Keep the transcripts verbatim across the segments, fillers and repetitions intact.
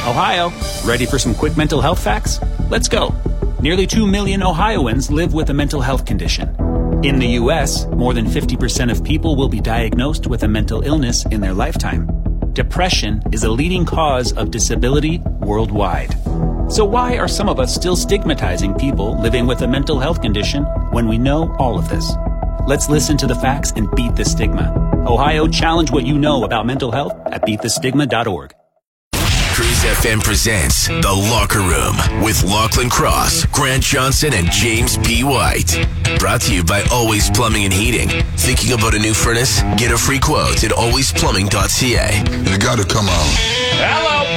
Ohio, ready for some quick mental health facts? Let's go. Nearly two million Ohioans live with a mental health condition. In the U S, more than fifty percent of people will be diagnosed with a mental illness in their lifetime. Depression is a leading cause of disability worldwide. So why are some of us still stigmatizing people living with a mental health condition when we know all of this? Let's listen to the facts and beat the stigma. Ohio, challenge what you know about mental health at beat the stigma dot org. Cruise F M presents The Locker Room with Lachlan Cross, Grant Johnson, and James P. White. Brought to you by Always Plumbing and Heating. Thinking about a new furnace? Get a free quote at always plumbing dot c a. You gotta come on. Hello.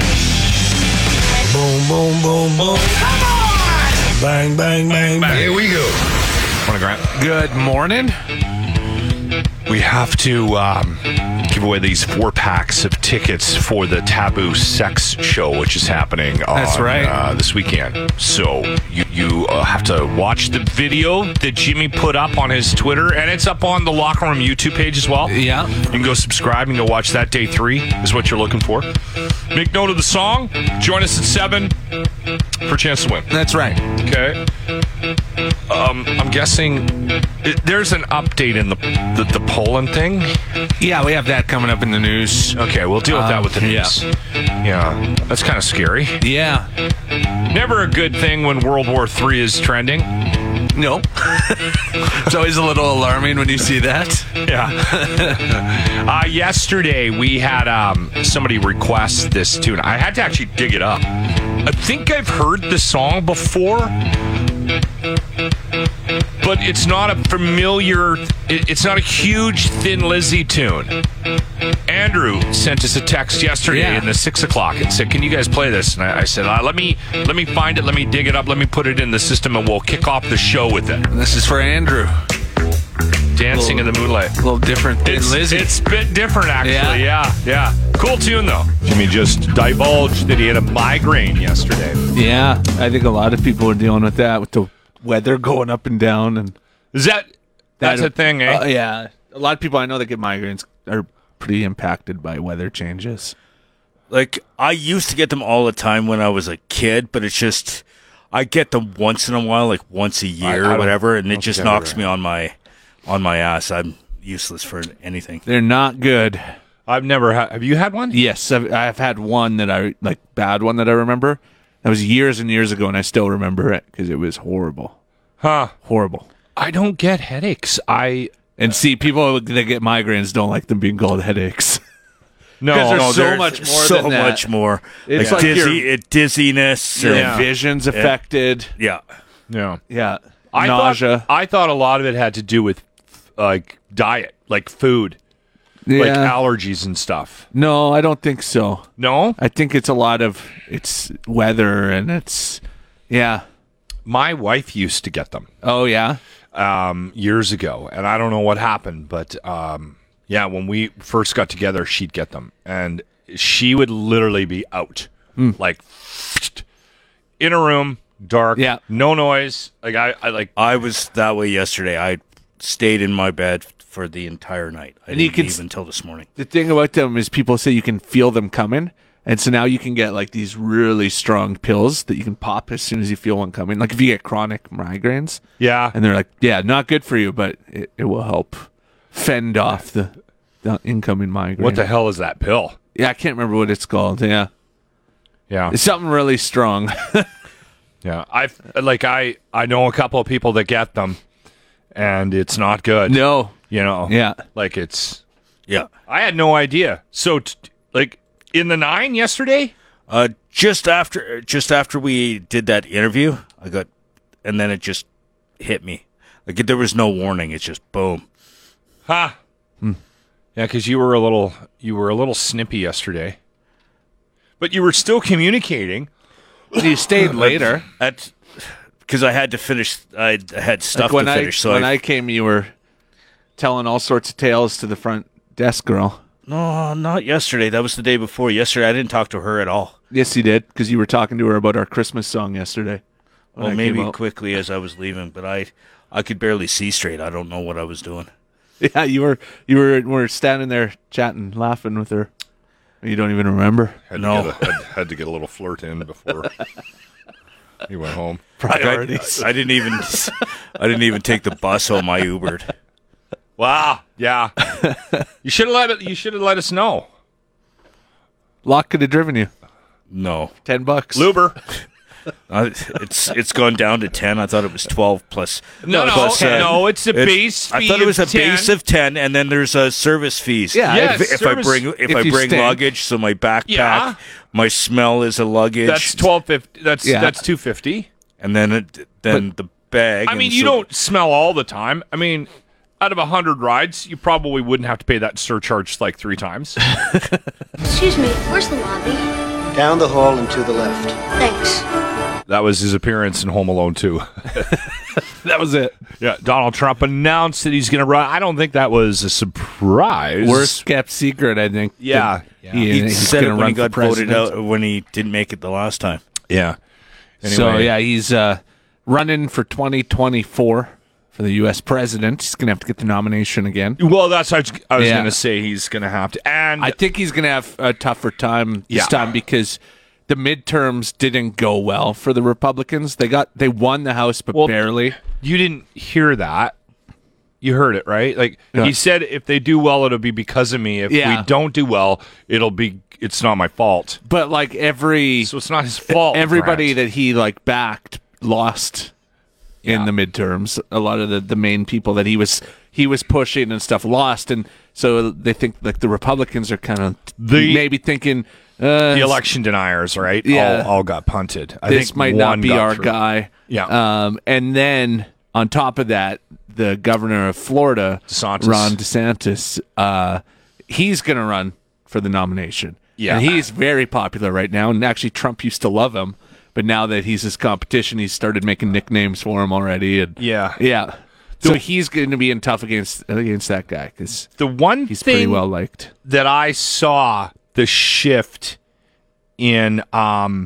Boom, boom, boom, boom. Come on. Bang, bang, bang, bang. Here we go. Morning, Grant. Good morning. We have to um, give away these four packs of tickets for the Taboo Sex Show, which is happening on, That's right. uh, this weekend. So you, you uh, have to watch the video that Jimmy put up on his Twitter, and it's up on the Locker Room YouTube page as well. Yeah. You can go subscribe and go watch that. Day three is what you're looking for. Make note of the song. Join us at seven for a chance to win. That's right. Okay. Um, I'm guessing it, there's an update in the, the the Poland thing. Yeah, we have that coming up in the news. Okay, we'll deal with that Um, with the news. Yeah, yeah, that's kind of scary. Yeah. Never a good thing when World War Three is trending. No. It's always a little alarming when you see that. Yeah. uh, yesterday we had um, somebody request this tune. I had to actually dig it up. I think I've heard the song before, but it's not a familiar, it, it's not a huge Thin Lizzy tune. Andrew sent us a text yesterday Yeah. in the six o'clock and said, "Can you guys play this?" And I, I said, uh, "Let me let me find it. Let me dig it up. Let me put it in the system, and we'll kick off the show with it." This is for Andrew. Dancing in the moonlight. A little different than It's, Lizzie. it's a bit different, actually. Yeah. Yeah. yeah, Cool tune, though. Jimmy just divulged that he had a migraine yesterday. Yeah, I think a lot of people are dealing with that, with the weather going up and down. And Is that that's that, a thing, eh? Uh, yeah. A lot of people I know that get migraines are pretty impacted by weather changes. Like, I used to get them all the time when I was a kid, but it's just, I get them once in a while, like once a year I- I or whatever, and it don't just get knocks it. me on my on my ass. I'm useless for anything. They're not good. I've never had. Have you had one? Yes, I've, I've had one that I, like, bad one that I remember. That was years and years ago, and I still remember it because it was horrible. Huh. Horrible. I don't get headaches. I And see, people that get migraines don't like them being called headaches. no. Because there's No, so there's much more so than that. much more. It's like like dizzy, your- it, dizziness. Your or- Yeah. vision's affected. yeah. yeah. Yeah. I Nausea. Thought, I thought a lot of it had to do with like diet, like food, yeah. like allergies and stuff. No, I don't think so. No, I think it's a lot of it's weather and it's yeah. my wife used to get them Oh yeah. um, years ago, and I don't know what happened, but um, yeah, when we first got together, she'd get them, and she would literally be out, Hmm. like in a room, dark, Yeah. no noise. Like I, I like I was that way yesterday. I stayed in my bed for the entire night. I And you didn't can leave s- until this morning. The thing about them is people say you can feel them coming. And so now you can get like these really strong pills that you can pop as soon as you feel one coming. Like if you get chronic migraines, yeah, and they're like, yeah, not good for you, but it, it will help fend off the, the incoming migraine. what the hell is that pill? Yeah, I can't remember what it's called. Yeah. Yeah, It's something really strong. yeah. I've like I, I know a couple of people that get them, and it's not good. No. You know, Yeah. like it's. Yeah. I had no idea. So, t- like in the nine yesterday. Uh, just after just after we did that interview, I got, and then it just hit me. Like there was no warning. It's just boom. Ha. Yeah, because you were a little you were a little snippy yesterday, but you were still communicating. You stayed later. That's because I had to finish. I had stuff Like when to I finish. so when I, I came, you were telling all sorts of tales to the front desk girl. no, not yesterday. That was the day before. Yesterday, I didn't talk to her at all. Yes, you did, because you were talking to her about our Christmas song yesterday. when Well, I maybe came out. quickly as I was leaving, but I, I could barely see straight. I don't know what I was doing. Yeah, you were you were were standing there chatting, laughing with her. You don't even remember? Had No. To get a, had, had to get a little flirt in before he went home. Priorities. I, I didn't even. I didn't even take the bus home. I Ubered. Wow. Yeah. you should have let it. You should have let us know. Locke could have driven you. No, Ten bucks. Luber. uh, it's it's gone down to ten. I thought it was twelve plus. No, no, plus, uh, no. It's a it's- base. I fee thought it was a of ten. base of ten, and then there's uh, service fees. Yeah, Yes, if, if I service- bring if, if I you bring stink. luggage, so my backpack, Yeah. my smell is a luggage. That's twelve fifty. That's Yeah. that's two fifty. and then it, then the bag. I mean, and you so- don't smell all the time. I mean, out of a hundred rides, you probably wouldn't have to pay that surcharge like three times. Excuse me, where's the lobby? Down the hall and to the left. Thanks. That was his appearance in Home Alone two. That was it. Yeah, Donald Trump announced that he's going to run. I don't think that was a surprise. Worst kept secret, I think. Yeah. that Yeah. He, He he's said gonna it when run he got for voted president. out when he didn't make it the last time. Yeah. So Anyway. yeah, he's uh, running for twenty twenty-four for the U S president. He's gonna have to get the nomination again. Well, that's what I was, I was Yeah. going to say. He's going to have to. And I think he's gonna have a tougher time this Yeah. time because the midterms didn't go well for the Republicans. They got they won the House, but Well, barely. you didn't hear that. You heard it, right? Like Yeah. he said, if they do well, it'll be because of me. If Yeah. we don't do well, it'll be. It's not my fault. But like every So it's not his fault. everybody Grant. that he like backed lost in Yeah. the midterms. A lot of the, the main people that he was he was pushing and stuff lost, and so they think like the Republicans are kind of The- maybe thinking uh, the election deniers, right? Yeah. all, all got punted. I this think might not one be got our through. guy. Yeah. Um, and then on top of that, the governor of Florida, DeSantis. Ron DeSantis, uh, he's going to run for the nomination. Yeah. And he's very popular right now. And actually, Trump used to love him. But now that he's his competition, he's started making nicknames for him already. And Yeah. yeah. So he's going to be in tough against against that guy because The one he's thing pretty well liked. that I saw the shift in um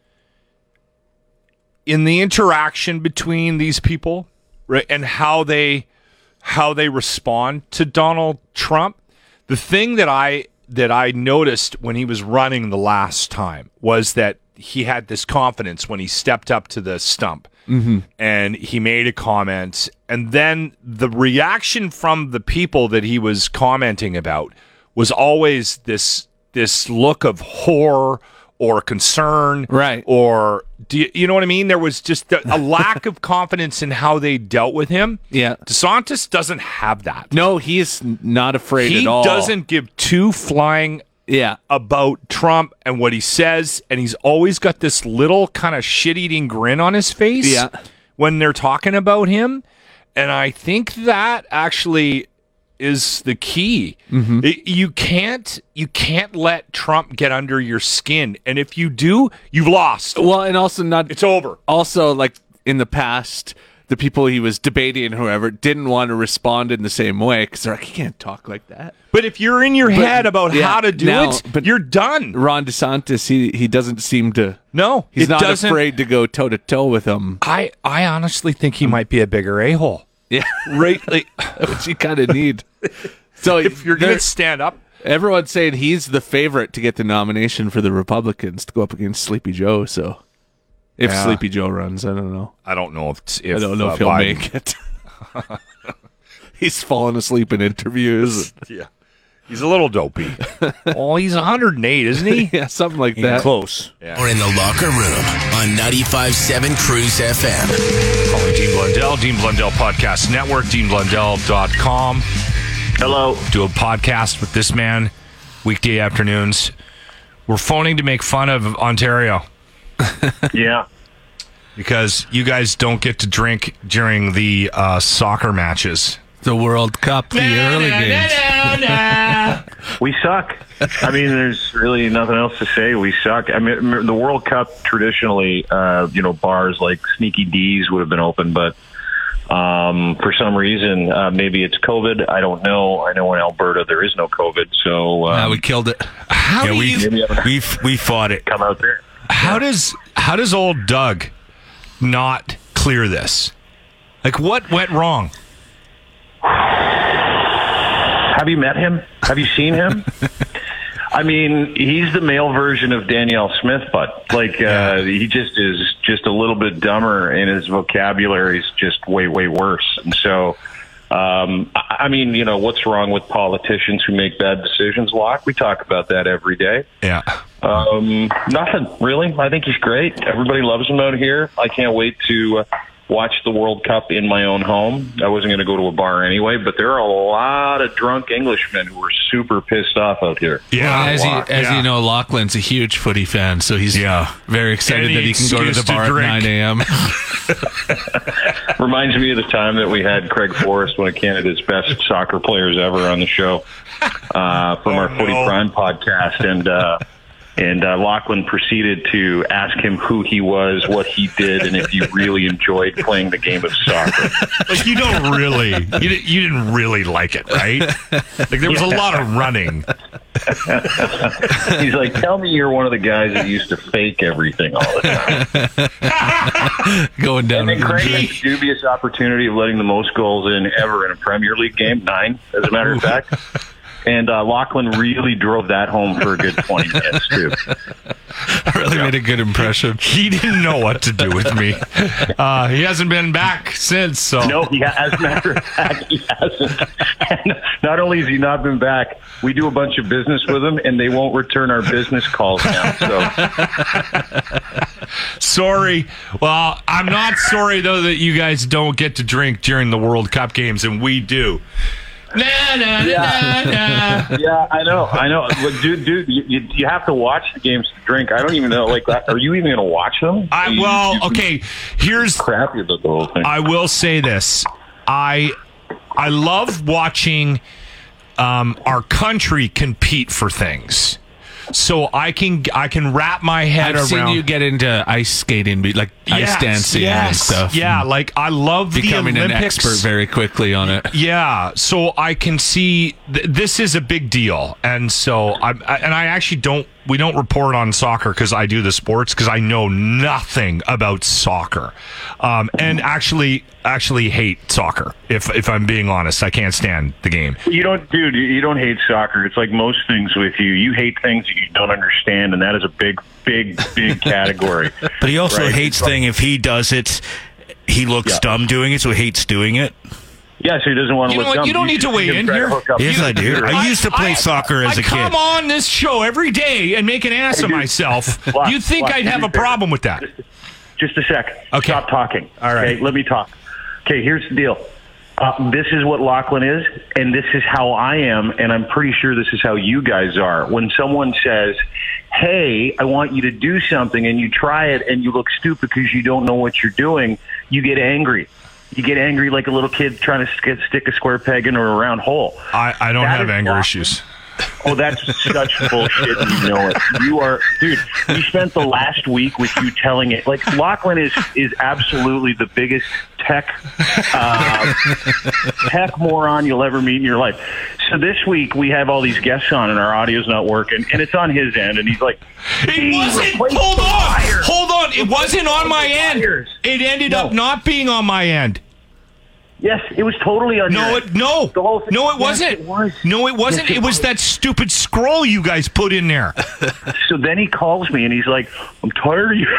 in the interaction between these people, right, and how they how they respond to Donald Trump. The thing that I that I noticed when he was running the last time was that he had this confidence when he stepped up to the stump. Mm-hmm. And he made a comment, and then the reaction from the people that he was commenting about was always this this look of horror or concern, Right. Or do you, you know what I mean? There was just a, a lack of confidence in how they dealt with him. Yeah. DeSantis doesn't have that. No, he is not afraid He at all. doesn't give two flying Yeah. about Trump and what he says, and he's always got this little kind of shit-eating grin on his face Yeah. when they're talking about him, and I think that actually is the key. Mm-hmm. It- you can't you can't let Trump get under your skin, and if you do, you've lost. Well, and also not It's over. also like in the past the people he was debating whoever didn't want to respond in the same way because they're like, he can't talk like that. But if you're in your But- head about yeah, how to do now- it, but- you're done. Ron DeSantis, he he doesn't seem to No, he's it not doesn't- afraid to go toe to toe with him. I I honestly think he might be a bigger a-hole. Yeah, Right? Like, which you kind of need. So if you're there- going to stand up, everyone's saying he's the favorite to get the nomination for the Republicans to go up against Sleepy Joe. So if Yeah. Sleepy Joe runs, I don't know. I don't know if, if I don't know uh, if he'll Biden- make it. He's fallen asleep in interviews. Yeah. He's a little dopey. Oh, he's one hundred eight, isn't he? Yeah, something like that. Close. Or in the locker room on ninety-five point seven Cruise F M. Calling Dean Blundell, Dean Blundell Podcast Network, dean blundell dot com. Hello. Do a podcast with this man weekday afternoons. We're phoning to make fun of Ontario Yeah. because you guys don't get to drink during the uh, soccer matches. The World Cup, the early games. We suck. I mean, there's really nothing else to say. We suck. I mean, the World Cup traditionally, uh, you know, bars like Sneaky D's would have been open, but um, for some reason, uh, maybe it's COVID. I don't know. I know in Alberta there is no COVID, so um, Ah, we killed it. How Yeah, do we you we we fought it. come out there. how does how does old Doug not clear this? Like, what went wrong? Have you met him? Have you seen him? I mean, he's the male version of Danielle Smith, but like uh, he just is just a little bit dumber, and his vocabulary is just way, way worse. And so, um, I, I mean, you know, what's wrong with politicians who make bad decisions? Locke, we talk about that every day. Yeah. Um, nothing really. I think he's great. Everybody loves him out here. I can't wait to uh, watch the World Cup in my own home. I wasn't going to go to a bar anyway, but there are a lot of drunk Englishmen who are super pissed off out here. Yeah, as, Locke. you, as yeah. you know, Lachlan's a huge footy fan, so he's Yeah. very excited Any that he can go to the excuse to bar at drink. nine a.m. Reminds me of the time that we had Craig Forrest, one of Canada's best soccer players ever, on the show uh, from Oh, our Footy no. Prime podcast, and uh, and uh, Lachlan proceeded to ask him who he was, what he did, and if he really enjoyed playing the game of soccer. Like, you don't really, you, di- you didn't really like it, right? Like, there was a lot of running. He's like, tell me you're one of the guys that used to fake everything all the time. Going down. And then with Craig the- had the dubious opportunity of letting the most goals in ever in a Premier League game, nine, as a matter of fact. And uh, Lachlan really drove that home for a good twenty minutes, too. really made a good impression. He didn't know what to do with me. Uh, he hasn't been back since, so. No, he ha- as a matter of fact, he hasn't. And not only has he not been back, we do a bunch of business with him, and they won't return our business calls now. So Sorry. Well, I'm not sorry, though, that you guys don't get to drink during the World Cup games, and we do. Na, na, na, na. yeah, I know, I know. But dude, dude, you, you, you have to watch the games to drink. I don't even know. Like, are you even going to watch them? I, You- well, you- okay, here's... Crappy about the whole thing. I will say this. I I love watching um, our country compete for things. So I can I can wrap my head I've around seen you get into ice skating, be- like Yes, ice dancing and yes. stuff. Yeah, like I love Becoming the an Olympics. expert very quickly on it. Yeah, so I can see th- this is a big deal, and so I, I and I actually don't. We don't report on soccer because I do the sports because I know nothing about soccer, um, and actually actually hate soccer. If if I'm being honest, I can't stand the game. You don't, dude. You don't hate soccer. It's like most things with you. You hate things that you don't understand, and that is a big, big, big category. But he also Right. hates thing if he does it, he looks Yeah. dumb doing it, so he hates doing it. Yeah, so he doesn't want to You know look what? dumb. You don't need to should weigh see him in try to here. hook up Yes, to I the do. computer. I used to play soccer as I a kid. come on this show every day and make an ass of dude. myself. Watch, You think watch, I'd have do a me a favor. problem with that? Just a sec. Okay. Stop talking. All right. Okay, let me talk. Okay, here's the deal. Uh, this is what Lachlan is, and this is how I am, and I'm pretty sure this is how you guys are. When someone says, hey, I want you to do something, and you try it, and you look stupid because you don't know what you're doing, you get angry. You get angry like a little kid trying to sk- stick a square peg into a round hole. I, I don't That have is anger Lachlan. issues. Oh, that's such bullshit. And you know it. You are, dude. We spent the last week with you telling it. Like Lachlan is is absolutely the biggest tech uh, tech moron you'll ever meet in your life. So this week we have all these guests on, and our audio's not working, and it's on his end, and he's like, It wasn't. replace Hold the on. wires. Hold on. It wasn't on my end. wires. It ended No. up not being on my end. Yes, it was totally on No, your it end. no. The whole thing- No, it Yes, wasn't. it was. No, it wasn't. Yes, it it was was. that stupid scroll you guys put in there. So then he calls me, and he's like, I'm tired of you.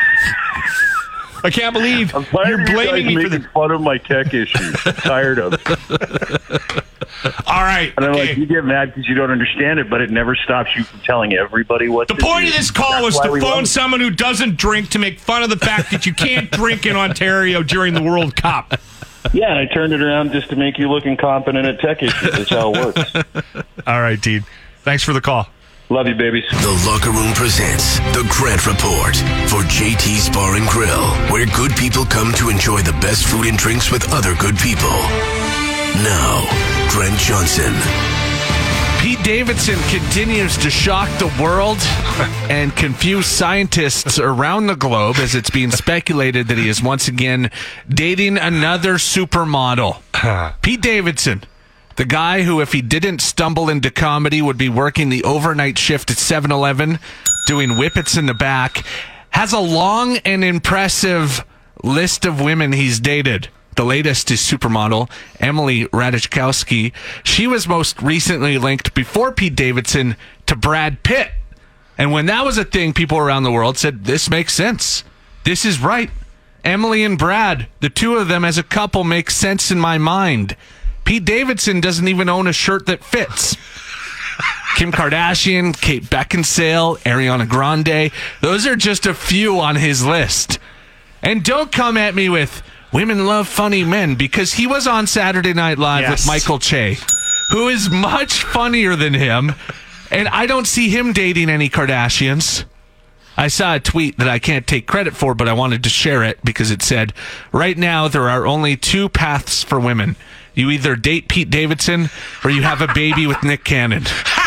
I can't believe I'm tired you're of you guys blaming me for making the. fun of my tech issues. I'm tired of it. All right. And I'm okay. like, you get mad because you don't understand it, but it never stops you from telling everybody what The to point do. of this call That's was why to we love phone it. someone who doesn't drink to make fun of the fact that you can't drink in Ontario during the World Cup. Yeah, and I turned it around just to make you look incompetent at tech issues. That's how it works. All right, Dean. Thanks for the call. Love you, babies. The Locker Room presents The Grant Report for J T's Bar and Grill, where good people come to enjoy the best food and drinks with other good people. Now, Grant Johnson. Pete Davidson continues to shock the world and confuse scientists around the globe as it's being speculated that he is once again dating another supermodel. Pete Davidson, the guy who, if he didn't stumble into comedy, would be working the overnight shift at seven eleven, doing whippets in the back, has a long and impressive list of women he's dated. The latest is supermodel Emily Ratajkowski. She was most recently linked before Pete Davidson to Brad Pitt. And when that was a thing, people around the world said, this makes sense. This is right. Emily and Brad, the two of them as a couple, make sense in my mind. Pete Davidson doesn't even own a shirt that fits. Kim Kardashian, Kate Beckinsale, Ariana Grande, those are just a few on his list. And don't come at me with women love funny men, because he was on Saturday Night Live Yes. with Michael Che, who is much funnier than him, and I don't see him dating any Kardashians. I saw a tweet that I can't take credit for, but I wanted to share it because it said, right now there are only two paths for women. You either date Pete Davidson or you have a baby with Nick Cannon.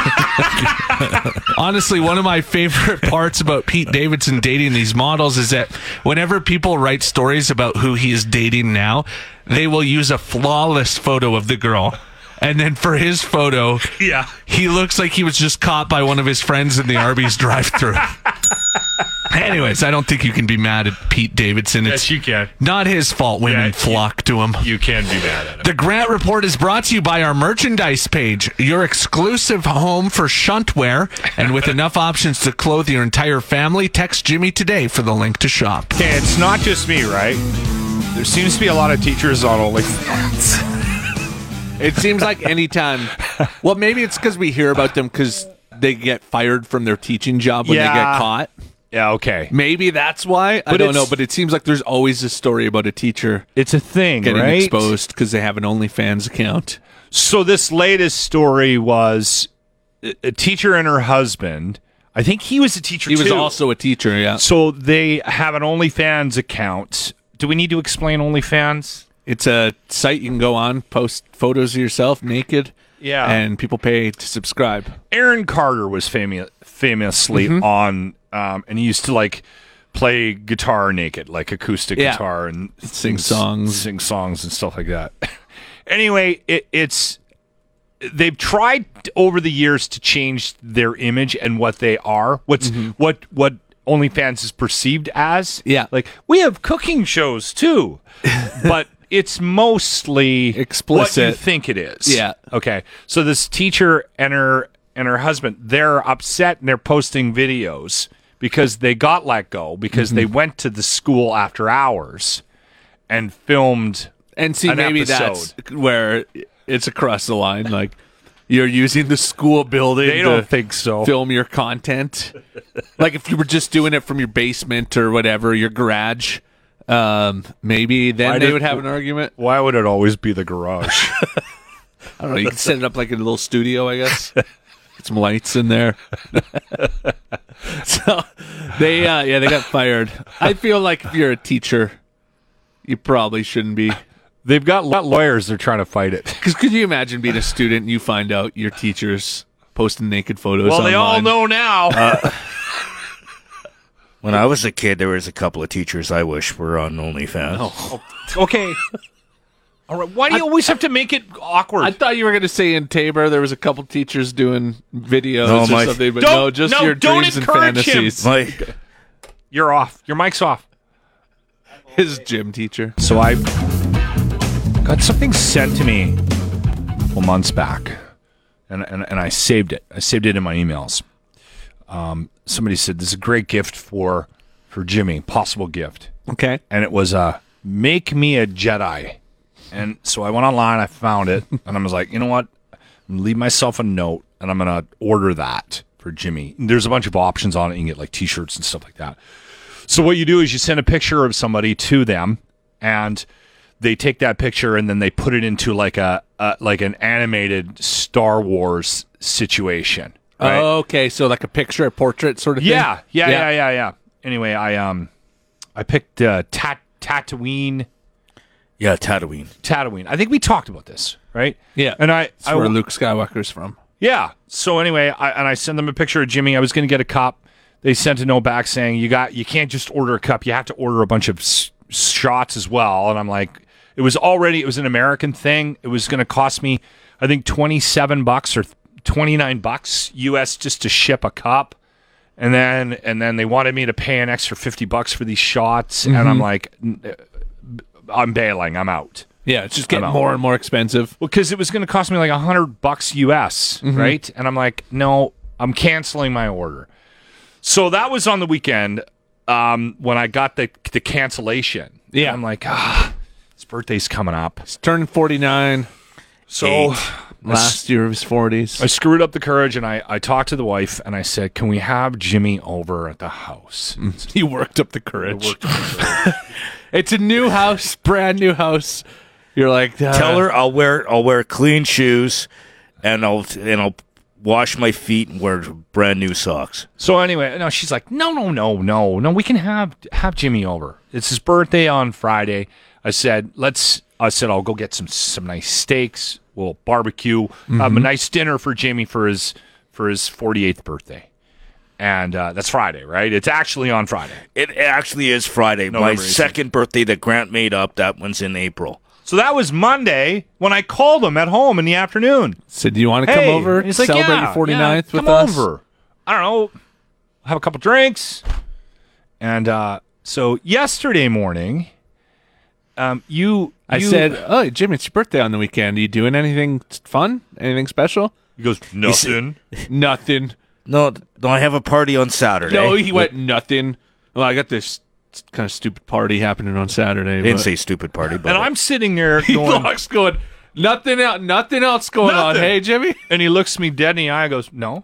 Honestly, one of my favorite parts about Pete Davidson dating these models is that whenever people write stories about who he is dating now, they will use a flawless photo of the girl. And then for his photo, Yeah. he looks like he was just caught by one of his friends in the Arby's drive-thru. Anyways, I don't think you can be mad at Pete Davidson. It's Yes, you can. not his fault women Yeah, flock to him. You can be mad at him. The Grant Report is brought to you by our merchandise page, your exclusive home for shuntwear, and with enough options to clothe your entire family. Text Jimmy today for the link to shop. Okay, it's not just me, right? There seems to be a lot of teachers on OnlyFans. It seems like anytime. Well, maybe it's because we hear about them because they get fired from their teaching job when Yeah. they get caught. Yeah, okay. Maybe that's why. I But don't know, it's- but it seems like there's always a story about a teacher It's a thing, getting right? exposed because they have an OnlyFans account. So this latest story was a a teacher and her husband. I think he was a teacher He too. was also a teacher, yeah. So they have an OnlyFans account. Do we need to explain OnlyFans? It's a site you can go on, post photos of yourself naked, Yeah. and people pay to subscribe. Aaron Carter was fami- famously Mm-hmm. on, um, and he used to like play guitar naked, like acoustic Yeah. guitar, and Sing and s- songs. sing songs and stuff like that. Anyway, it, it's they've tried over the years to change their image and what they are. What's what what OnlyFans is perceived as. Yeah. like we have cooking shows too, but it's mostly what you Explicit. think it is. Yeah. Okay. So this teacher and her and her husband, they're upset and they're posting videos because they got let go because they went to the school after hours and filmed. And see, An maybe episode. that's where it's across the line. Like, you're using the school building They to don't think so. film your content. Like, if you were just doing it from your basement or whatever, your garage, um, maybe then Why they did- would have an argument. Why would it always be the garage? I don't know. You can set it up like a little studio, I guess. Get some lights in there. So they, uh, yeah, they got fired. I feel like if you're a teacher, you probably shouldn't be. They've got got lawyers. They're trying to fight it. Because could you imagine being a student and you find out your teacher's posting naked photos Well, they all online? know now. When I was a kid, there was a couple of teachers I wish were on OnlyFans. Okay. All right. Why do you always have to make it awkward? I thought you were going to say in Tabor there was a couple teachers doing videos No, or my- something, but Don't- no, just no, your don't dreams and encourage him. fantasies. My, You're off. Your mic's off. His gym teacher. So I got something sent to me well, months back, and, and and I saved it. I saved it in my emails. Um, somebody said this is a great gift for for Jimmy, possible gift, Okay. and it was uh, make me a Jedi. And so I went online, I found it, and I was like, you know what? I'm gonna leave myself a note, and I'm gonna order that for Jimmy. There's a bunch of options on it. You can get like T-shirts and stuff like that. So what you do is you send a picture of somebody to them, and they take that picture and then they put it into like a, a like an animated Star Wars situation. Right? Okay, so like a picture, a portrait sort of yeah, thing? yeah, yeah, yeah, yeah. Anyway, I um, I picked uh, Tat Tatooine. yeah, Tatooine. Tatooine. I think we talked about this, right? Yeah. And I, That's I where Luke Skywalker's from. Yeah. So anyway, I, and I send them a picture of Jimmy. I was going to get a cup. They sent a note back saying you got you can't just order a cup. You have to order a bunch of s- shots as well. And I'm like, it was already it was an American thing. It was going to cost me, I think, twenty-seven bucks or twenty-nine bucks U S just to ship a cup. And then and then they wanted me to pay an extra fifty bucks for these shots. And I'm like, I'm bailing. I'm out. Yeah, it's just getting I'm out. more and more expensive. Well, because it was going to cost me like a hundred bucks U S, Mhm. right? And I'm like, no, I'm canceling my order. So that was on the weekend um, when I got the the cancellation. Yeah. I'm like, ah, his birthday's coming up. He's turning forty-nine. So Eight. Last year of his forties. I screwed up the courage, and I, I talked to the wife, and I said, can we have Jimmy over at the house? You worked up the courage. It's a new house, brand new house. You're like, uh, Tell her I'll wear I'll wear clean shoes, and I'll and I'll wash my feet and wear brand new socks. So anyway, no, she's like, no, no, no, no, no. We can have have Jimmy over. It's his birthday on Friday. I said, let's. I said, I'll go get some some nice steaks. We'll barbecue. Mm-hmm. Have a nice dinner for Jimmy for his for his forty-eighth birthday, and uh, that's Friday, right? It's actually on Friday. It actually is Friday. November my eighteenth. second birthday that Grant made up. That one's in April. So that was Monday when I called him at home in the afternoon. Said, do you want to Hey, come over? and he's like, celebrate yeah, your forty-ninth yeah, with come us? over. I don't know. Have a couple drinks. And uh, so yesterday morning, um, you, I you- said, oh, Jim, it's your birthday on the weekend. Are you doing anything fun? Anything special? He goes, nothing. Nothing. No, no, I have a party on Saturday. No, he went, nothing. Well, I got this kind of stupid party happening on Saturday. I didn't but- say stupid party, but And I'm sitting there He going, looks going, nothing else, nothing else going on. Nothing. Hey, Jimmy? and he looks me dead in the eye and goes, no.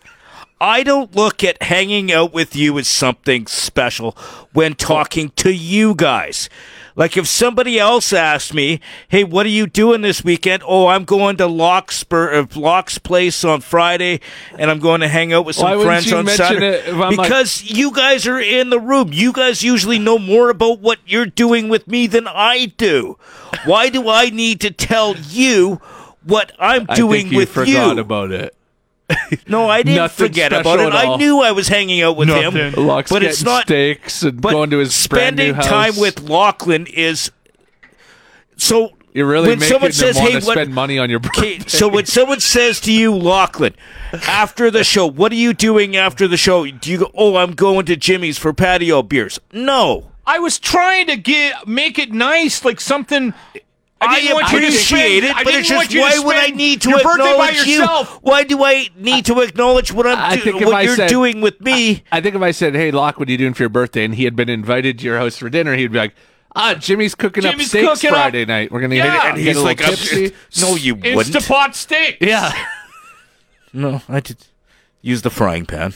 I don't look at hanging out with you as something special when talking to you guys. Like if somebody else asked me, hey, what are you doing this weekend? Oh, I'm going to Locke's, uh, Locke's place on Friday, and I'm going to hang out with some Why wouldn't friends you on mention Saturday. it if I'm like- Because you guys are in the room. You guys usually know more about what you're doing with me than I do. Why do I need to tell you what I'm I doing think you with forgot you? about it. No, I didn't Nothing forget special about it. at all. I knew I was hanging out with Nothing. him, Locke's but it's getting not. steaks and But going to his brand new spending house. time with Lachlan is so. You're really when making someone them says, want "Hey, to what?" spend money on your birthday. Okay, so when someone says to you, Lachlan, after the show, what are you doing after the show? Do you go, oh, I'm going to Jimmy's for patio beers? No. I was trying to get make it nice, like something. I, didn't I want you to appreciate spend, it, I but didn't it's want just you why to would I spend need to your birthday by acknowledge you? yourself. Why do I need to acknowledge what I'm I do- think if what I you're said- doing with me? I think if I said, hey, Locke, what are you doing for your birthday? And he had been invited to your house for dinner, he'd be like, ah, Jimmy's cooking Jimmy's up steaks cooking up- Friday night. We're going to Yeah. get, And get he's a little like, I'm- tipsy. no, you wouldn't. Instapot steak. Yeah. No, I did use the frying pan.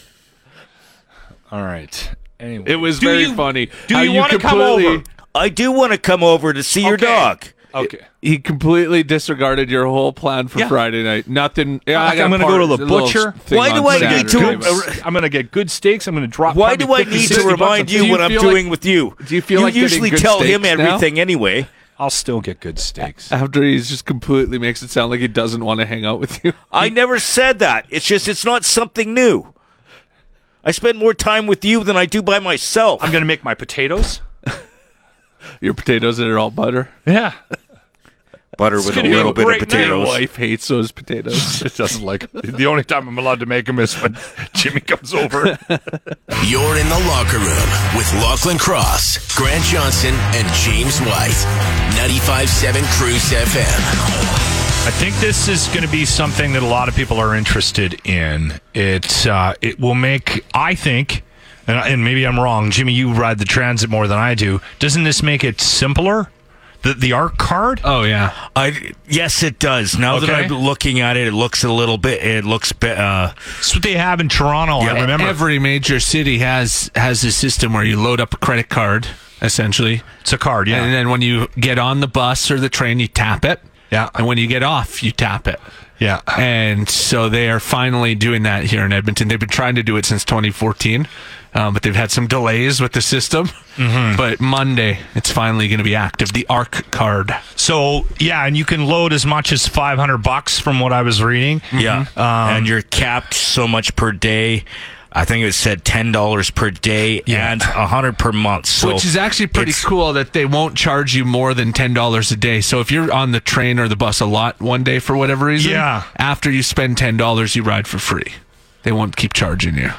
All right. Anyway, It was do very you, funny. Do how you want to come completely- over? I do want to come over to see your Okay. dog. Okay. He completely disregarded your whole plan for Yeah. Friday night. Nothing. Yeah, Like, I got I'm a gonna go to part- the a little butcher. thing Why on do I need Saturday. to- But- I'm gonna get good steaks. I'm gonna drop. Why probably do I fifty, need to sixty bucks remind a you piece. what I'm feel like- doing with you? Do you feel you like getting usually good tell him steaks now? everything anyway. I'll still get good steaks. After he's just completely makes it sound like he doesn't want to hang out with you. I never said that. It's just it's not something new. I spend more time with you than I do by myself. I'm gonna make my potatoes. Your potatoes that are all butter. Yeah. Butter with a gonna be little a bit of great night. Your potatoes. wife hates those potatoes. It doesn't like. The only time I'm allowed to make them is when Jimmy comes over. You're in the locker room with Lachlan Cross, Grant Johnson, and James White. ninety-five point seven Cruise F M. I think this is going to be something that a lot of people are interested in. It uh, it will make, I think, and, and maybe I'm wrong. Jimmy, you ride the transit more than I do. Doesn't this make it simpler? The the ARC card? Oh yeah. I yes, it does. Now that Okay. I'm looking at it, it looks a little bit. It looks. Be, uh, That's what they have in Toronto. I remember. Every major city has has a system where you load up a credit card, essentially. It's a card, yeah. And then when you get on the bus or the train, you tap it. Yeah. And when you get off, you tap it. Yeah. And so they are finally doing that here in Edmonton. They've been trying to do it since twenty fourteen, um, but they've had some delays with the system. Mm-hmm. But Monday, it's finally going to be active. The ARC card. So yeah, and you can load as much as five hundred bucks from what I was reading. yeah, Um, and you're capped so much per day. I think it said ten dollars per day Yeah. and a hundred per month. So Which is actually pretty it's- cool that they won't charge you more than ten dollars a day. So if you're on the train or the bus a lot one day for whatever reason, Yeah. after you spend ten dollars, you ride for free. They won't keep charging you.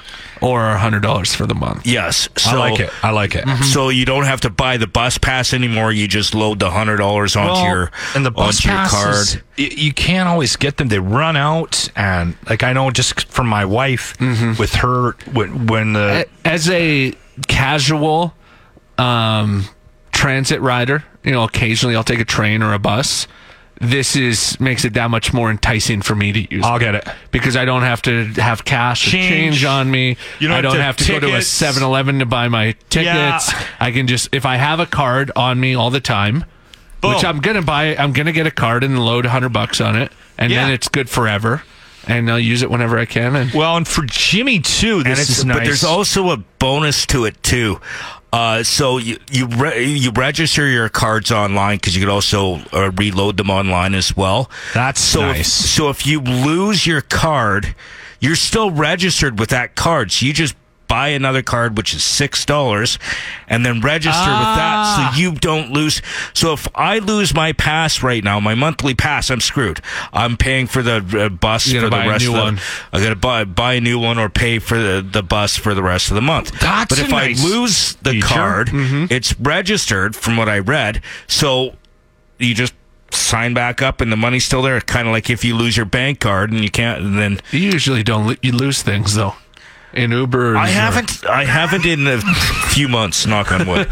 or one hundred dollars for the month. Yes. So, I like it. I like it. Mm-hmm. So you don't have to buy the bus pass anymore. You just load the one hundred dollars onto Well, your, and the bus onto your passes, card. y- you can't always get them. They run out. And like I know just from my wife, Mm-hmm. with her, when, when the... As a casual um, transit rider, you know, occasionally I'll take a train or a bus. This is makes it that much more enticing for me to use. I'll it. get it. Because I don't have to have cash or Change. change on me. You don't I don't have have to to, go to a tickets. seven eleven to buy my tickets. Yeah. I can just, if I have a card on me all the time, Boom. which I'm going to buy, I'm going to get a card and load one hundred bucks on it, and Yeah. then it's good forever. And I'll use it whenever I can. And Well, and for Jimmy, too, this And it's, is nice. But there's also a bonus to it too. Uh, so you you, re- you register your cards online because you could also uh, reload them online as well. That's so nice. If, so if you lose your card, you're still registered with that card. So you just buy another card, which is six dollars, and then register Ah. with that so you don't lose. So if I lose my pass right now, my monthly pass, I'm screwed. I'm paying for the uh, bus You for gotta the buy a rest new of the one. I got to buy buy a new one or pay for the, the bus for the rest of the month. That's but if a nice I lose the feature. card, Mm-hmm. it's registered from what I read. So you just sign back up and the money's still there. Kind of like if you lose your bank card and you can't, and then you usually don't lo- you lose things, though. In Uber, I haven't. I haven't in a few months. Knock on wood.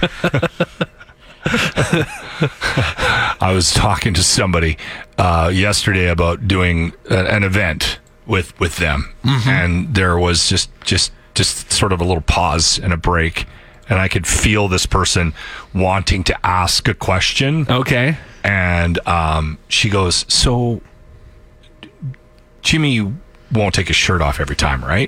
I was talking to somebody uh, yesterday about doing a, an event with with them, Mm-hmm. and there was just just just sort of a little pause and a break, and I could feel this person wanting to ask a question. Okay. And um, she goes, "So, Jimmy, you won't take his shirt off every time, right?"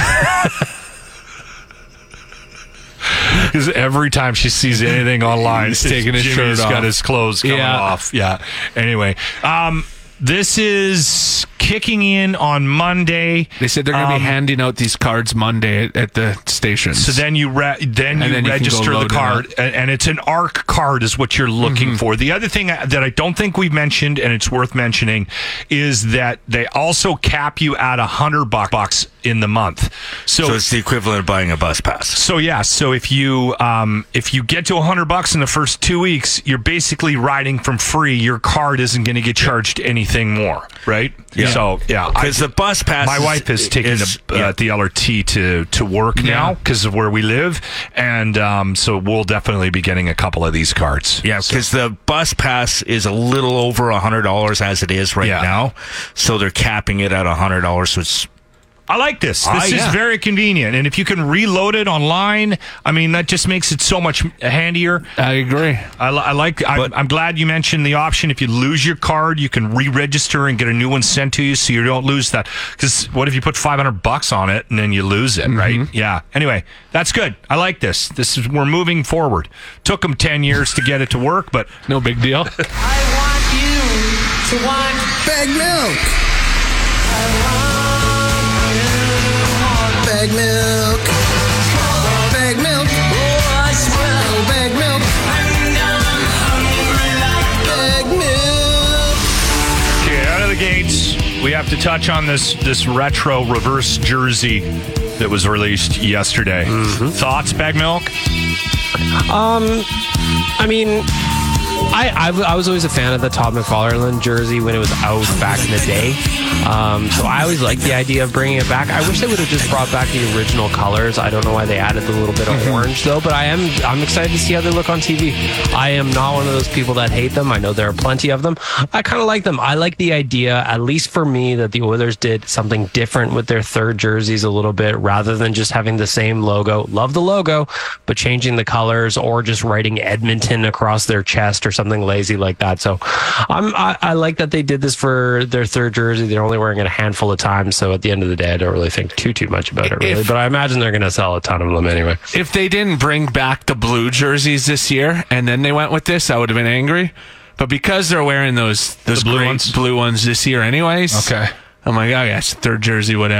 Because every time she sees anything online, He's taking his Jimmy's shirt got off. his clothes coming Yeah. off. Yeah. Anyway, um, this is kicking in on Monday. They said they're going to Um, be handing out these cards Monday at, at the stations. So then you re- then And you then you can go register the load it card, up. and, and it's an ARC card is what you're looking Mm-hmm. for. The other thing that I don't think we've mentioned, and it's worth mentioning, is that they also cap you at a hundred bucks in the month. So, So it's the equivalent of buying a bus pass. so yeah, so if you um, if you get to a hundred bucks in the first two weeks, you're basically riding from free. Your card isn't going to get charged anything more, right? Yeah. So yeah, I- Because the bus pass. my is- wife is taking is- the, uh, yeah. the L R T to, to work now because of where we live. And um, so we'll definitely be getting a couple of these cards. Yeah, because the bus pass is a little over a hundred dollars as it is right Yeah. now. So they're capping it at a hundred dollars. So it's I like this. This Ah, is yeah. very convenient. And if you can reload it online, I mean, that just makes it so much handier. I agree. I, li- I like. I'm, But- I'm glad you mentioned the option. If you lose your card, you can re-register and get a new one sent to you, so you don't lose that. Because what if you put five hundred bucks on it and then you lose it, right? Yeah. Anyway, that's good. I like this. This is we're moving forward. Took them ten years to get it to work, but No big deal. I want you to want Bag milk. Bag milk. Bag milk. oh, I swear. Bag milk. I'm down hungry like Bag milk. okay, out of the gates, we have to touch on this this retro reverse jersey that was released yesterday. Thoughts, Bag Milk? Um, I mean, I, I, w- I was always a fan of the Todd McFarlane jersey when it was out back in the day. Um, so I always liked the idea of bringing it back. I wish they would have just brought back the original colors. I don't know why they added the little bit of orange though, but I am I'm excited to see how they look on T V. I am not one of those people that hate them. I know there are plenty of them. I kind of like them. I like the idea, at least for me, that the Oilers did something different with their third jerseys a little bit, rather than just having the same logo. Love the logo, but changing the colors or just writing Edmonton across their chest or something lazy like that. So I'm, I, I like that they did this for their third jersey. They're only wearing it a handful of times. So at the end of the day, I don't really think too, too much about it, really. If- but I imagine they're going to sell a ton of them anyway. If they didn't bring back the blue jerseys this year and then they went with this, I would have been angry. But because they're wearing those those The blue great ones? blue ones this year anyways, Okay. I'm like, oh, yeah, it's third jersey, whatever.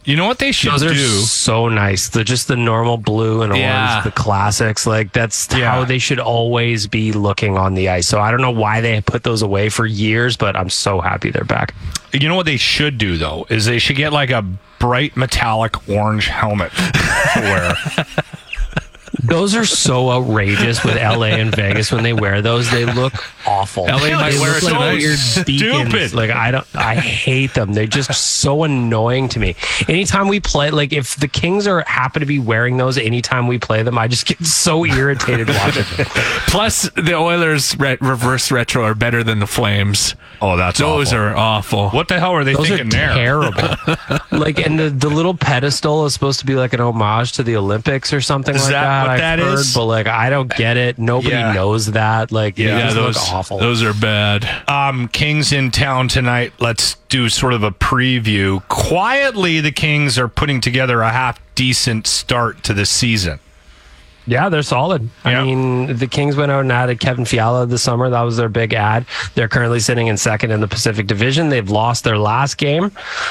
You know what they should Those are do? so nice. They're just the normal blue and orange, Yeah. the classics. Like that's Yeah. how they should always be looking on the ice. So I don't know why they put those away for years, but I'm so happy they're back. You know what they should do, though, is they should get like a bright metallic orange helmet to wear. Those are so outrageous with L A and Vegas when they wear those. They look awful. L A might They wear look it like tonight. weird beacons. Stupid. Like I don't, I hate them. They're just so annoying to me. Anytime we play, like if the Kings are happen to be wearing those, anytime we play them, I just get so irritated watching them. Plus, the Oilers re- reverse retro are better than the Flames. Oh, that's Those awful. are awful. What the hell are they Those are thinking there? terrible. Like, and the, the little pedestal is supposed to be like an homage to the Olympics or something Is like that that. what I've that heard, is? but like, I don't get it. Nobody Yeah. knows that. Like, Yeah, they just those, look awful. those are bad. Um, Kings in town tonight. Let's do sort of a preview. Quietly, the Kings are putting together a half decent start to this season. Yeah, they're solid. Yeah. I mean, the Kings went out and added Kevin Fiala this summer. That was their big ad. They're currently sitting in second in the Pacific Division. They've lost their last game.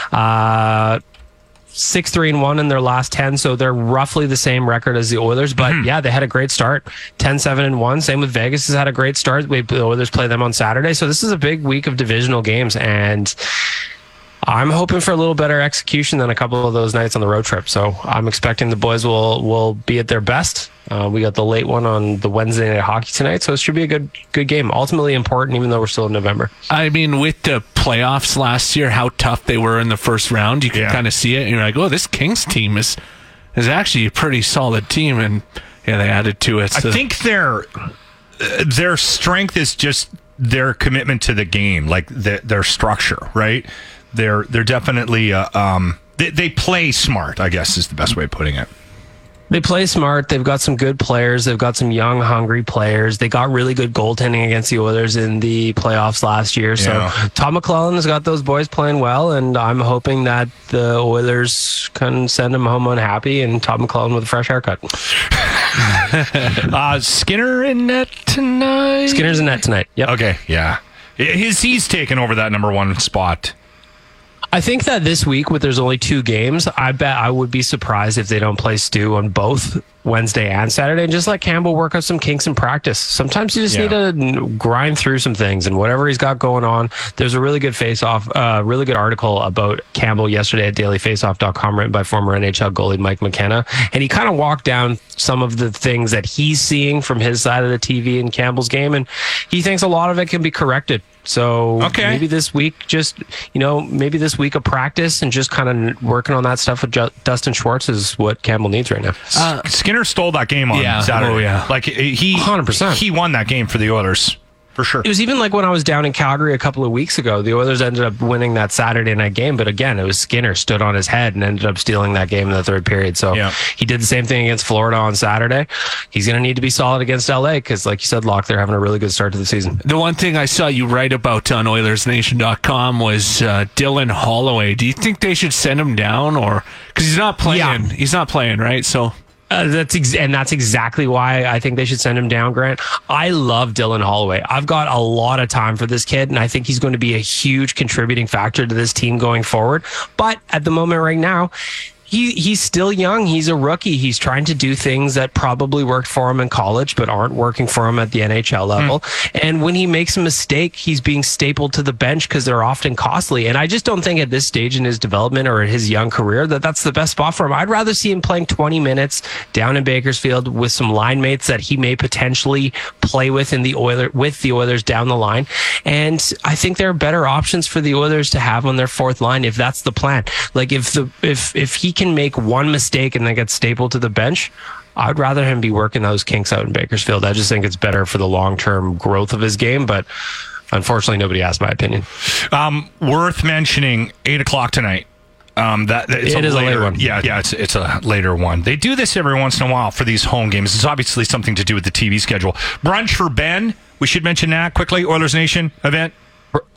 Uh, Six, three, and one in their last ten, so they're roughly the same record as the Oilers. But Mm-hmm. yeah, they had a great start. ten, seven, and one. Same with Vegas has had a great start. We, the Oilers play them on Saturday, so this is a big week of divisional games, and I'm hoping for a little better execution than a couple of those nights on the road trip. So I'm expecting the boys will will be at their best. Uh, we got the late one on the Wednesday night hockey tonight, so it should be a good good game. Ultimately important, even though we're still in November. I mean, with the playoffs last year, how tough they were in the first round, you can Yeah. kind of see it, and you're like, oh, this Kings team is is actually a pretty solid team, and yeah, they added to it. I so- think their uh, their strength is just their commitment to the game, like the, their structure, right? They're they're definitely uh, um they, they play smart, I guess is the best way of putting it. They play smart. They've got some good players. They've got some young, hungry players. They got really good goaltending against the Oilers in the playoffs last year. So Yeah. Tom McClellan has got those boys playing well, and I'm hoping that the Oilers can send him home unhappy and Tom McClellan with a fresh haircut. Uh, Skinner in net tonight. Skinner's in net tonight. Yep. Okay, yeah. His he's taken over that number one spot. I think that this week, with there's only two games, I bet I would be surprised if they don't play Stu on both Wednesday and Saturday, and just let Campbell work out some kinks in practice. Sometimes you just Yeah. need to grind through some things, and whatever he's got going on. There's a really good face-off, uh, really good article about Campbell yesterday at daily faceoff dot com, written by former N H L goalie Mike McKenna, and he kind of walked down some of the things that he's seeing from his side of the T V in Campbell's game, and he thinks a lot of it can be corrected. So Okay. maybe this week, just, you know, maybe this week of practice and just kind of working on that stuff with Ju- Dustin Schwartz is what Campbell needs right now. Uh, Skinner stole that game on Yeah. Saturday. Oh, yeah. Like he one hundred percent. he won that game for the Oilers for sure. It was even like when I was down in Calgary a couple of weeks ago. The Oilers ended up winning that Saturday night game, but again, it was Skinner stood on his head and ended up stealing that game in the third period. So Yeah. he did the same thing against Florida on Saturday. He's going to need to be solid against L A because, like you said, Locke, they're having a really good start to the season. The one thing I saw you write about on Oilers Nation dot com was uh, Dylan Holloway. Do you think they should send him down, or because he's not playing? Yeah. He's not playing, right? So Uh, that's ex- and that's exactly why I think they should send him down, Grant. I love Dylan Holloway. I've got a lot of time for this kid, and I think he's going to be a huge contributing factor to this team going forward. But at the moment right now, he he's still young. He's a rookie. He's trying to do things that probably worked for him in college, but aren't working for him at the N H L level. Mm. And when he makes a mistake, he's being stapled to the bench because they're often costly. And I just don't think at this stage in his development or his young career that that's the best spot for him. I'd rather see him playing twenty minutes down in Bakersfield with some line mates that he may potentially play with in the Oilers with the Oilers down the line. And I think there are better options for the Oilers to have on their fourth line if that's the plan. Like if the if if he can make one mistake and then get stapled to the bench, I'd rather him be working those kinks out in Bakersfield. I just think it's better for the long-term growth of his game, but unfortunately nobody asked my opinion. Um, worth mentioning, eight o'clock tonight. Um, that that- it's It a is a later, late one. Yeah, yeah, it's it's a later one. They do this every once in a while for these home games. It's obviously something to do with the T V schedule. Brunch for Ben. We should mention that quickly. Oilers Nation event.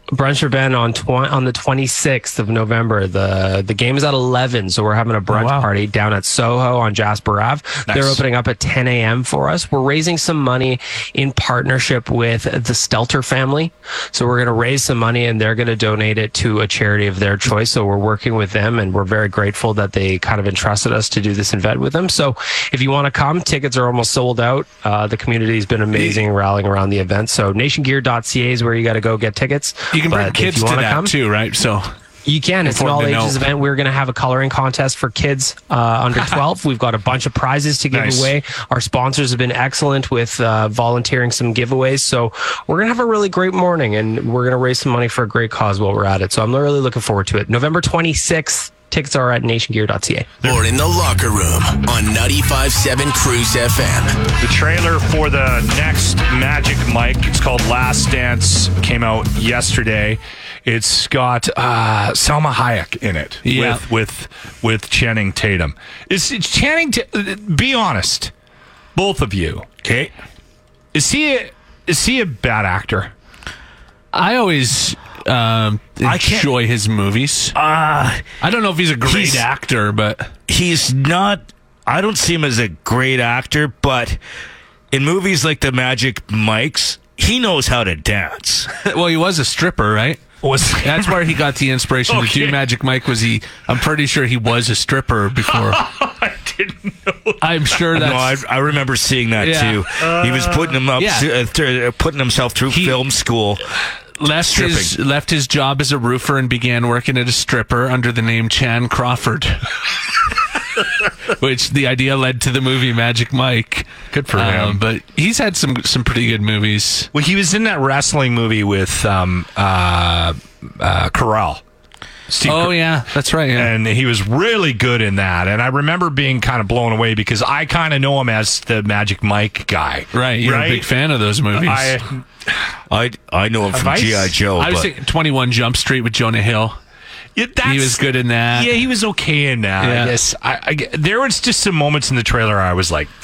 brunch event on tw- on the twenty-sixth of November. The the game is at eleven, so we're having a brunch Oh, wow. party down at Soho on Jasper Ave. Nice. They're opening up at ten a.m. for us. We're raising some money in partnership with the Stelter family. So we're going to raise some money, and they're going to donate it to a charity of their choice. So we're working with them, and we're very grateful that they kind of entrusted us to do this event with them. So if you want to come, tickets are almost sold out. Uh, the community's been amazing rallying around the event. So nation gear dot c a is where you got to go get tickets. You can bring But if kids you to wanna that come, too, right? So you can. It's an Important to all ages know. event. We're going to have a coloring contest for kids uh, under twelve. We've got a bunch of prizes to give Nice. away. Our sponsors have been excellent with uh, volunteering some giveaways. So we're going to have a really great morning, and we're going to raise some money for a great cause while we're at it. So I'm really looking forward to it. November twenty-sixth. Tickets are at nation gear dot c a. Or in the locker room on ninety-five point seven Cruise F M. The trailer for the next Magic Mike, it's called Last Dance, came out yesterday. It's got uh, Salma Hayek in it Yeah. with with with Channing Tatum. Is is Channing? Ta- be honest, both of you. Okay, is he a, is he a bad actor? I always um, enjoy his movies. Uh, I don't know if he's a great he's- actor, but he's not. I don't see him as a great actor, but in movies like The Magic Mikes, he knows how to dance. well, he was a stripper, right? Was That's where he got the inspiration to Okay. do Magic Mike. Was he? I'm pretty sure he was a stripper before. I didn't know. I'm sure No, that's. I, I remember seeing that Yeah. too. he was putting him up, yeah. uh, th- putting himself through He- film school. left his stripping. left his job as a roofer and began working at a stripper under the name Chan Crawford. Which the idea led to the movie Magic Mike. Good for Um, him. but he's had some some pretty good movies. Well, he was in that wrestling movie with um, uh, uh, Carell. Steve Oh Car- yeah, that's right. Yeah. And he was really good in that. And I remember being kind of blown away because I kind of know him as the Magic Mike guy. Right, you're right? a big fan of those movies. I, I I know him from Vice? G I Joe. I was but thinking twenty-one Jump Street with Jonah Hill. yeah, that's, He was good in that. Yeah, he was okay in that. Yeah. I guess I, I, there was just some moments in the trailer I was like,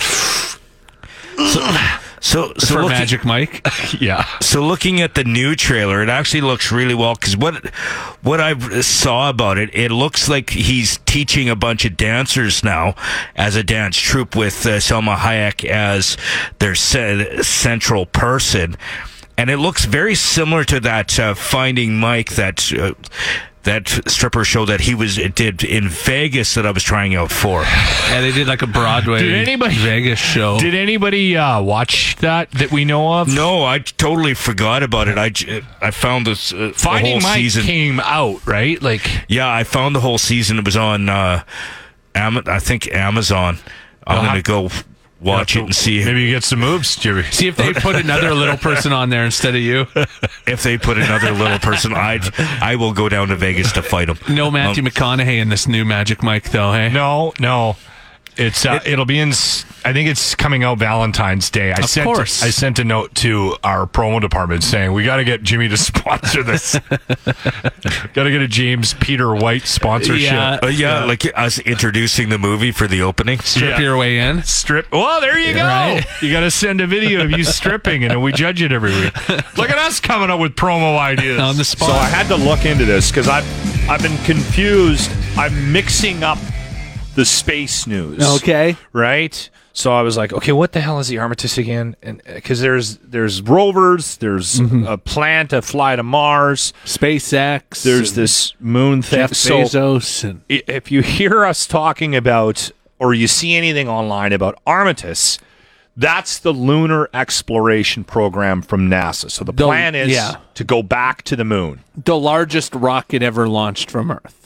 so so For looking, Magic Mike. yeah. So looking at the new trailer, it actually looks really well because what what I saw about it, it looks like he's teaching a bunch of dancers now as a dance troupe with uh, Salma Hayek as their ce- central person, and it looks very similar to that uh, Finding Mike that. Uh, that stripper show that he was did in Vegas that I was trying out for. Yeah, they did like a Broadway Did anybody- Vegas show. Did anybody uh, watch that that we know of? No, I totally forgot about it. I, j- I found this uh, the Finding whole Mike season. came out, right? Like, Yeah, I found the whole season. It was on, uh, Am- I think Amazon. I'm You'll going to have- go watch it and see maybe you get some moves, Jimmy. See if they put another little person on there instead of you. if they put another little person. I I will go down to Vegas to fight them. No Matthew Um, McConaughey in this new Magic Mike, though, hey? No, no. It's uh, it, will be in. s- I think it's coming out Valentine's Day. I Of sent course. I sent a note to our promo department saying we got to get Jimmy to sponsor this. Got to get a James Peter White sponsorship. Yeah. uh, yeah, like us introducing the movie for the opening. Strip Yeah. your way in. Strip. Well, there you go. Right. You got to send a video of you stripping, and then we judge it every week. Look at us coming up with promo ideas On the spot. So I had to look into this because I've I've been confused. I'm mixing up the space news. Okay. Right. So I was like, okay, what the hell is the Armistice again? And because there's there's rovers, there's a plan to fly to Mars, SpaceX. there's and this moon thing. Jeff So Bezos. And i- if you hear us talking about or you see anything online about Armistice, that's the lunar exploration program from NASA. So the The- plan is yeah. to go back to the moon. the largest rocket ever launched from Earth.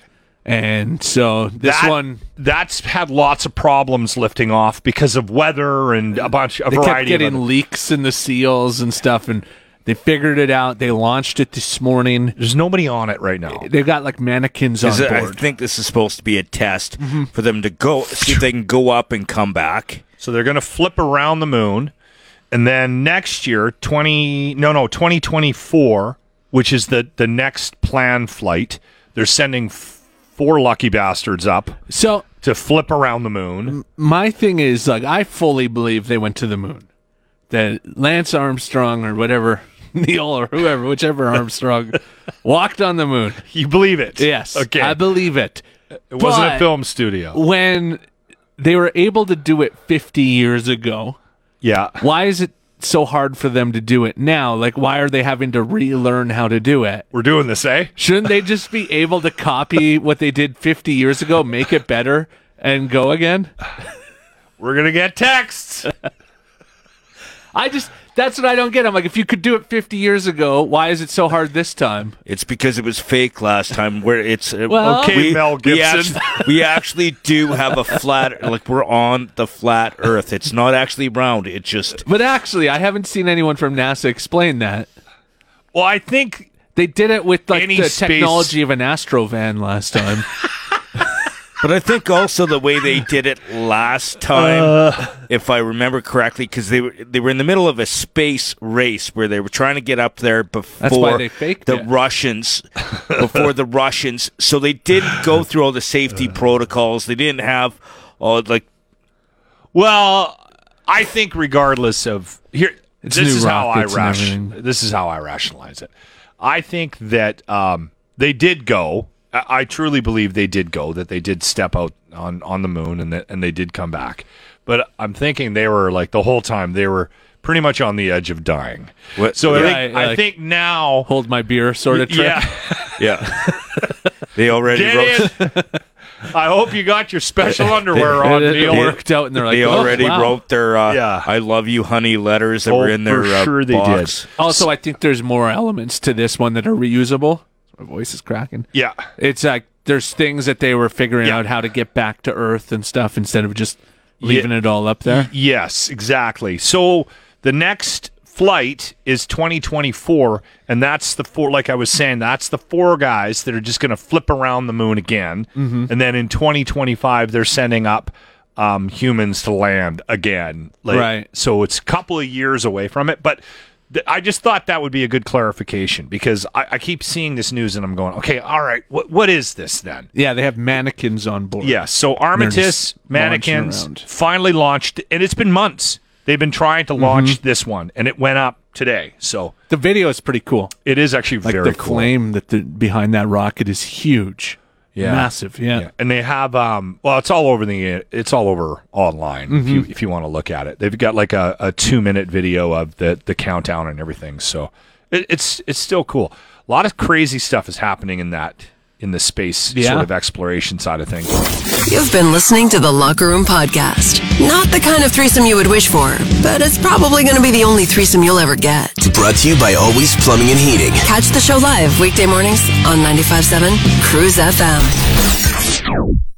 And so this That- one, that's had lots of problems lifting off because of weather and a bunch a they kept variety getting of other- leaks in the seals and stuff, and they figured it out. They launched it this morning. There's nobody on it right now. They've got like mannequins on Is it- I board. think this is supposed to be a test for them to go see if they can go up and come back. So they're going to flip around the moon, and then next year, twenty no no twenty twenty-four, which is the the next planned flight, they're sending f- four lucky bastards up So to flip around the moon. my thing is, like, I fully believe they went to the moon. That Lance Armstrong or whatever Neil or whoever, whichever Armstrong, walked on the moon. You believe it? Yes. Okay. I believe it. It wasn't But a film studio. When they were able to do it fifty years ago, Yeah. why is it so hard for them to do it now? Like, why are they having to relearn how to do it? We're doing this, eh? Shouldn't they just be able to copy what they did fifty years ago, make it better, and go again? We're going to get texts. I just, that's what I don't get. I'm like, if you could do it fifty years ago, why is it so hard this time? It's because it was fake last time. Where it's uh, Well- Okay, we, Mel we Gibson. actually, we actually do have a flat, like we're on the flat Earth. It's not actually round. It just But actually, I haven't seen anyone from NASA explain that. Well, I think They did it with like Any the space- technology of an Astrovan last time. But I think also the way they did it last time, Uh. if I remember correctly, because they were they were in the middle of a space race where they were trying to get up there before That's why they faked the it. Russians, before the Russians. So they didn't go through all the safety protocols. They didn't have all like. Well, I think regardless of here, It's this new is how I rockets and ration, everything. This is how I rationalize it. I think that um, they did go. I, I truly believe they did go. That they did step out on, on the moon and that and they did come back. But I'm thinking they were like the whole time they were pretty much on the edge of dying. What- So I Yeah, think, I- I like- think now. Hold my beer sort of trip. Yeah. Yeah, they already wrote. Get in. I hope you got your special underwear on, It, it Neil. worked out, and they're like, They oh, already wow. wrote their uh, Yeah. "I love you, honey" letters that Oh, were in their for uh, sure they box. Also, I think there's more elements to this one that are reusable. My voice is cracking. Yeah. It's like there's things that they were figuring Yeah. out how to get back to Earth and stuff instead of just leaving it all up there. Yes, exactly. So the next flight is twenty twenty-four, and that's the four, like I was saying, that's the four guys that are just going to flip around the moon again. Mm-hmm. And then in twenty twenty-five, they're sending up um, humans to land again. Like, Right. So it's a couple of years away from it. But th- I just thought that would be a good clarification because I, I keep seeing this news and I'm going, okay, all right, what what is this then? Yeah, they have mannequins on board. Yes. So they're Armistice just mannequins launching around. finally launched, and it's been months. They've been trying to launch this one, and it went up today. So The video is pretty cool. it is actually Like very the cool. flame that the, behind that rocket is huge. Yeah. Massive. Yeah. Yeah. And they have um well it's all over the it's all over online if you if you want to look at it. They've got like a, a two minute video of the the countdown and everything. So it, it's it's still cool. A lot of crazy stuff is happening in that in the space Yeah. sort of exploration side of things. You've been listening to the Locker Room Podcast. Not the kind of threesome you would wish for, but it's probably going to be the only threesome you'll ever get. Brought to you by Always Plumbing and Heating. Catch the show live weekday mornings on ninety-five point seven Cruise F M.